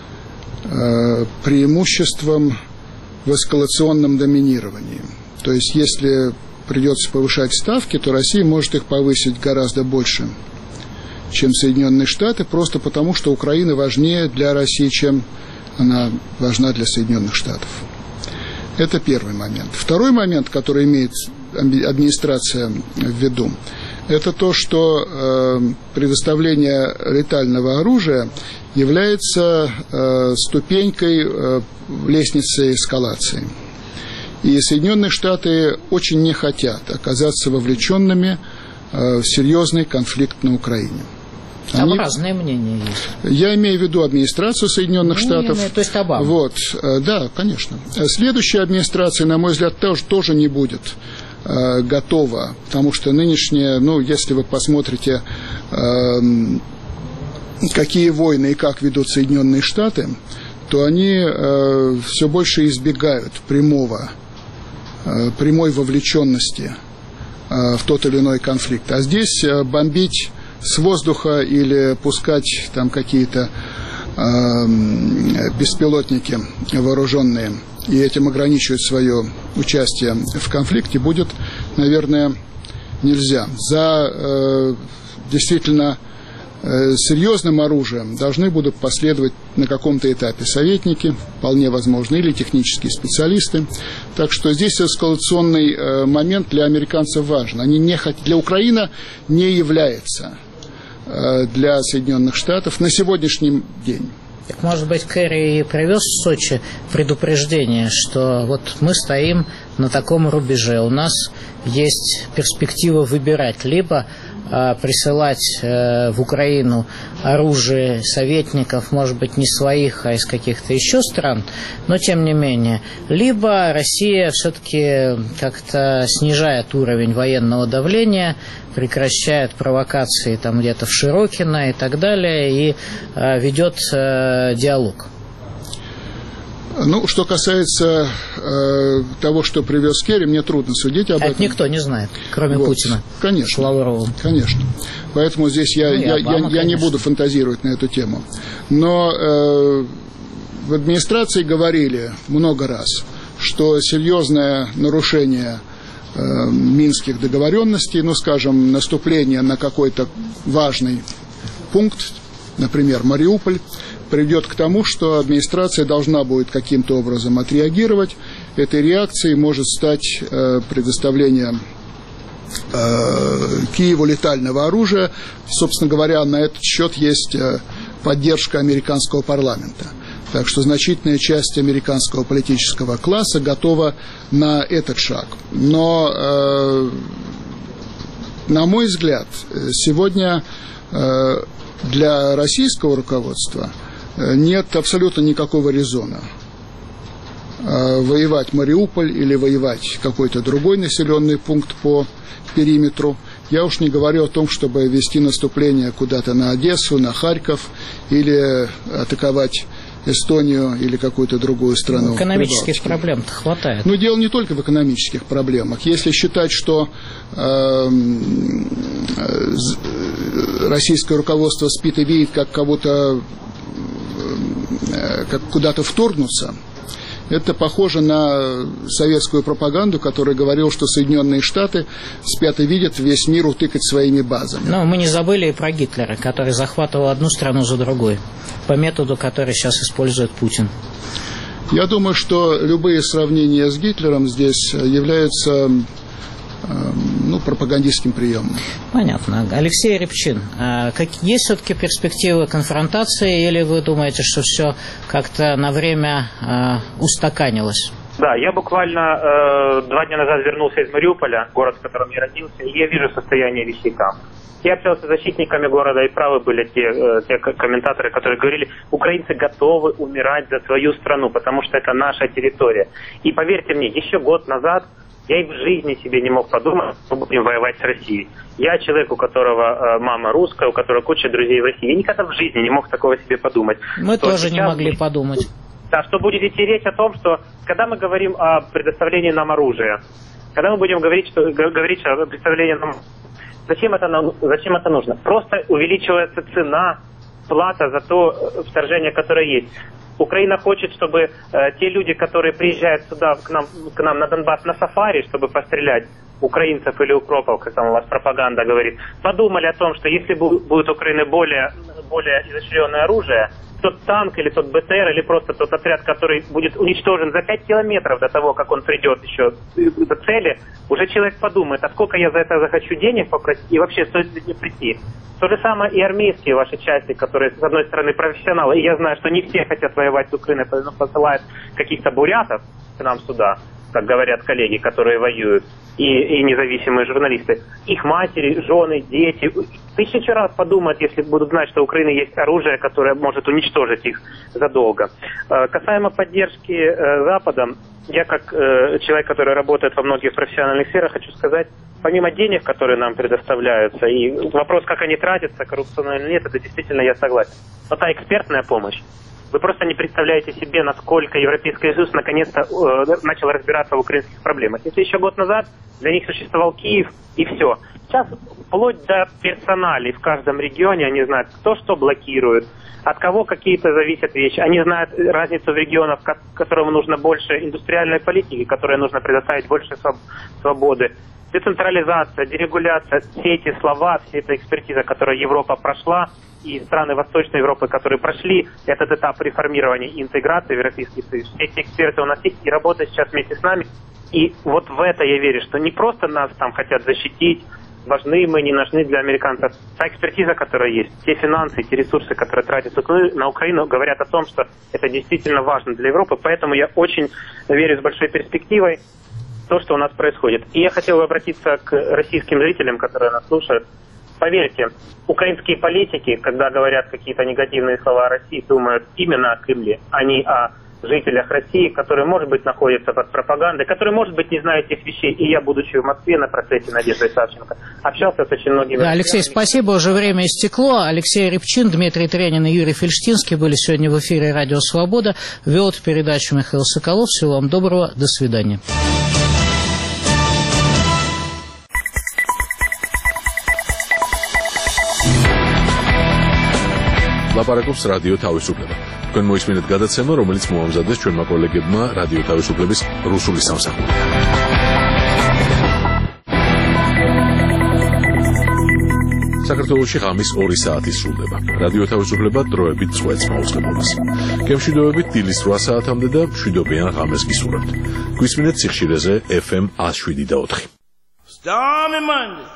преимуществом в эскалационном доминировании. То есть, если придется повышать ставки, то Россия может их повысить гораздо больше, чем Соединенные Штаты, просто потому, что Украина важнее для России, чем она важна для Соединенных Штатов. Это первый момент. Второй момент, который имеет администрация в виду, это то, что предоставление летального оружия является ступенькой лестницы эскалации. И Соединенные Штаты очень не хотят оказаться вовлеченными в серьезный конфликт на Украине. Там разные мнения есть. Я имею в виду администрацию Соединенных Штатов. То есть Обама. Да, конечно. Следующая администрация, на мой взгляд, тоже не будет готова, потому что нынешняя, если вы посмотрите, какие войны и как ведут Соединенные Штаты, то они все больше избегают прямой вовлеченности в тот или иной конфликт. А здесь бомбить с воздуха или пускать там какие-то беспилотники вооруженные и этим ограничивать свое участие в конфликте будет, наверное, нельзя. За действительно серьезным оружием должны будут последовать на каком-то этапе советники, вполне возможно, или технические специалисты. Так что здесь эскалационный момент для американцев важен. Для Украины не является для Соединенных Штатов на сегодняшний день. Так, может быть, Керри привез в Сочи предупреждение, что мы стоим на таком рубеже, у нас есть перспектива выбирать, либо присылать в Украину оружие советников, может быть, не своих, а из каких-то еще стран, но тем не менее, либо Россия все-таки как-то снижает уровень военного давления, прекращает провокации где-то в Широкино и так далее, и ведет диалог. Что касается того, что привез Керри, мне трудно судить об этом. Это никто не знает, кроме Путина. Конечно. С Лавровым. Конечно. Поэтому здесь я не буду фантазировать на эту тему. Но в администрации говорили много раз, что серьезное нарушение минских договоренностей, наступление на какой-то важный пункт например, Мариуполь, приведет к тому, что администрация должна будет каким-то образом отреагировать. Этой реакцией может стать предоставление Киеву летального оружия. Собственно говоря, на этот счет есть поддержка американского парламента. Так что значительная часть американского политического класса готова на этот шаг. Но, на мой взгляд, сегодня для российского руководства нет абсолютно никакого резона воевать Мариуполь или воевать какой-то другой населенный пункт по периметру. Я уж не говорю о том, чтобы вести наступление куда-то на Одессу, на Харьков или атаковать Эстонию или какую-то другую страну. Экономических проблем-то хватает. Но дело не только в экономических проблемах. Если считать, что российское руководство спит и видит, как кого-то, как куда-то вторгнуться, это похоже на советскую пропаганду, которая говорила, что Соединенные Штаты спят и видят весь мир утыкать своими базами. Но мы не забыли и про Гитлера, который захватывал одну страну за другой, по методу, который сейчас использует Путин. Я думаю, что любые сравнения с Гитлером здесь являются пропагандистским приемом. Понятно. Алексей Рябчин, есть все-таки перспективы конфронтации, или вы думаете, что все как-то на время устаканилось? Да, я буквально 2 дня назад вернулся из Мариуполя, город, в котором я родился, и я вижу состояние вещей там. Я общался с защитниками города, и правы были те комментаторы, которые говорили, украинцы готовы умирать за свою страну, потому что это наша территория. И поверьте мне, еще год назад я и в жизни себе не мог подумать, что будем воевать с Россией. Я человек, у которого мама русская, у которого куча друзей в России. Я никогда в жизни не мог такого себе подумать. Мы тоже не могли подумать. Да, что будет идти речь о том, что когда мы говорим о предоставлении нам оружия, когда мы будем говорить о предоставлении нам... Зачем это нужно? Просто увеличивается цена, плата за то вторжение, которое есть. Украина хочет, чтобы те люди, которые приезжают сюда, к нам на Донбасс на сафари, чтобы пострелять украинцев или укропов, как там у вас пропаганда говорит, подумали о том, что если будет у Украины более изощренное оружие, тот танк или тот БТР или просто тот отряд, который будет уничтожен за 5 километров до того, как он придет еще до цели, уже человек подумает, а сколько я за это захочу денег попросить и вообще стоит ли мне прийти. То же самое и армейские ваши части, которые, с одной стороны, профессионалы, и я знаю, что не все хотят воевать с Украиной, поэтому посылают каких-то бурятов к нам сюда, как говорят коллеги, которые воюют, и независимые журналисты. Их матери, жены, дети 1000 раз подумают, если будут знать, что у Украины есть оружие, которое может уничтожить их задолго. Касаемо поддержки Западом, я как человек, который работает во многих профессиональных сферах, хочу сказать, помимо денег, которые нам предоставляются, и вопрос, как они тратятся, коррупционно или нет, это действительно я согласен. Но та экспертная помощь, вы просто не представляете себе, насколько Европейский Союз наконец-то начал разбираться в украинских проблемах. Если еще год назад для них существовал Киев и все. Сейчас вплоть до персоналей в каждом регионе они знают, кто что блокирует, от кого какие-то зависят вещи. Они знают разницу в регионах, которым нужно больше индустриальной политики, которой нужно предоставить больше свободы. Децентрализация, дерегуляция, все эти слова, вся эта экспертиза, которую Европа прошла, и страны Восточной Европы, которые прошли этот этап реформирования и интеграции в Европейский Союз, все эти эксперты у нас есть и работают сейчас вместе с нами. И вот в это я верю, что не просто нас там хотят защитить, важны мы, не нужны для американцев. Та экспертиза, которая есть, те финансы, те ресурсы, которые тратятся на Украину, говорят о том, что это действительно важно для Европы. Поэтому я очень верю с большой перспективой в то, что у нас происходит. И я хотел бы обратиться к российским зрителям, которые нас слушают. Поверьте, украинские политики, когда говорят какие-то негативные слова о России, думают именно о Кремле, а не о жителях России, которые, может быть, находятся под пропагандой, которые, может быть, не знают этих вещей. И я, будучи в Москве на процессе Надежды Савченко, общался с очень многими... Да, Алексей, спасибо, уже время истекло. Алексей Рябчин, Дмитрий Тренин и Юрий Фельштинский были сегодня в эфире «Радио Свобода». Вел эту передачу Михаил Соколов. Всего вам доброго, до свидания. ლაპარაკობს რადიო თავისუფლება. თქვენ მოისმინეთ გადაცემა, რომელიც მოამზადეს ჩვენმა კოლეგებმა რადიო თავისუფლების რუსული სამსახურიდან. საქართველოში ღამის 2 საათი სრულდება. რადიო თავისუფლება დროებით წვეთს მაუწყებლობას. გემშვიდობებით დილის 8 საათამდე და მშვიდობიან ღამეს გისურვებთ. გვისმინეთ სიხშირეზე FM 107.4. Stormy Monday.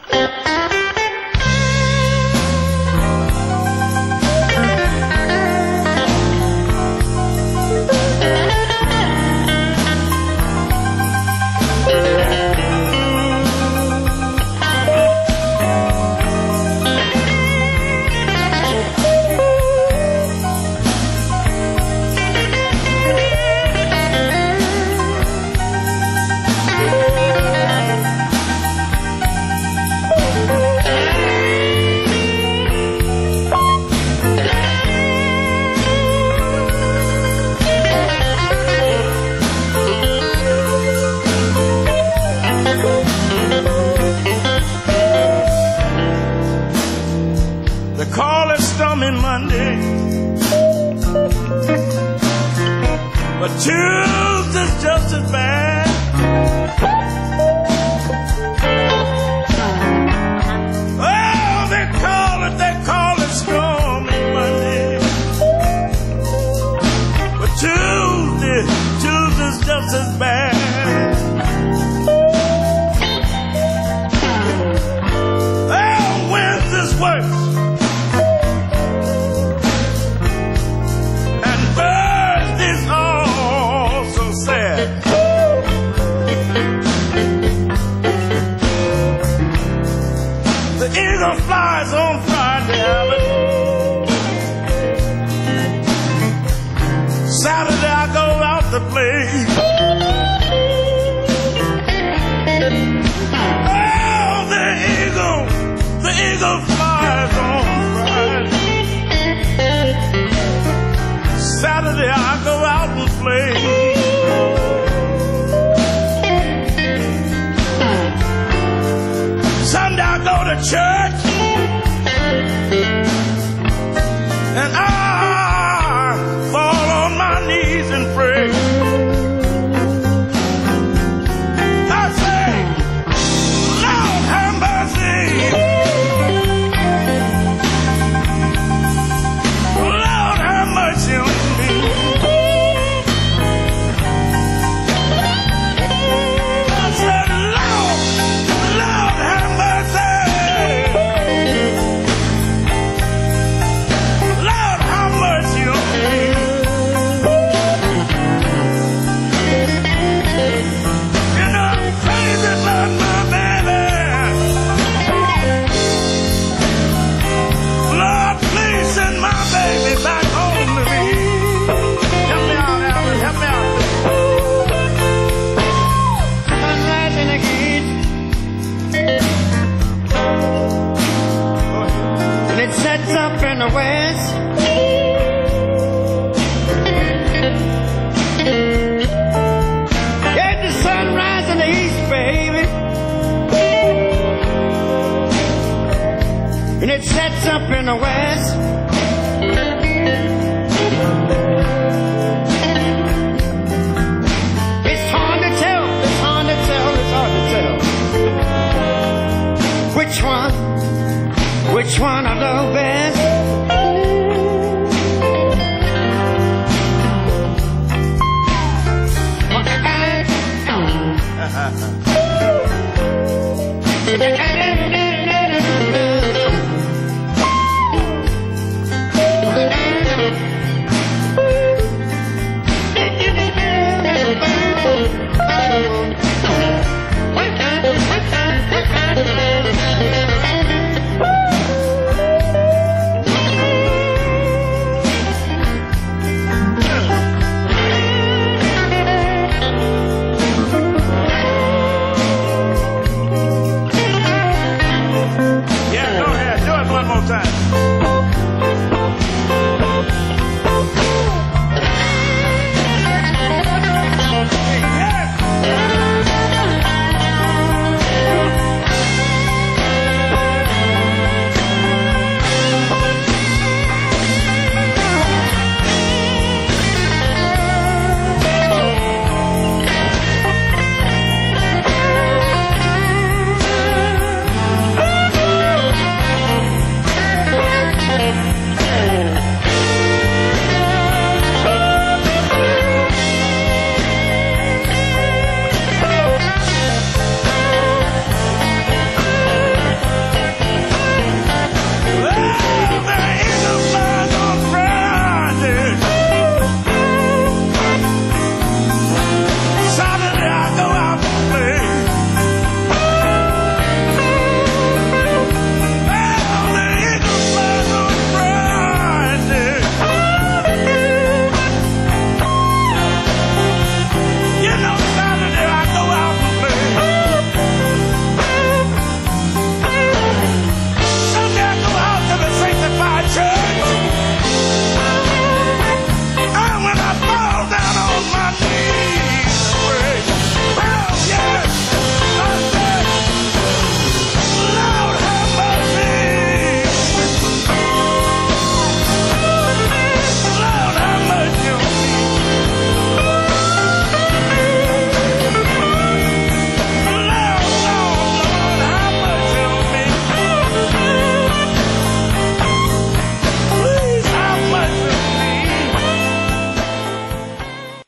Monday, but Tuesday's just as bad. Oh, they call it stormy Monday, but Tuesday's just as bad. Oh, Wednesday's worse. Flies on Friday, Saturday I go out to play. Oh, the eagle flies on Friday. Saturday I go out and play. Sunday I go to church. And I fall on my knees and pray. I say, Lord have mercy. Lord have mercy on me. I said, Lord have mercy. Up in the west, get the sunrise in the east, baby, and it sets up in the west. It's hard to tell, it's hard to tell, it's hard to tell which one I love best.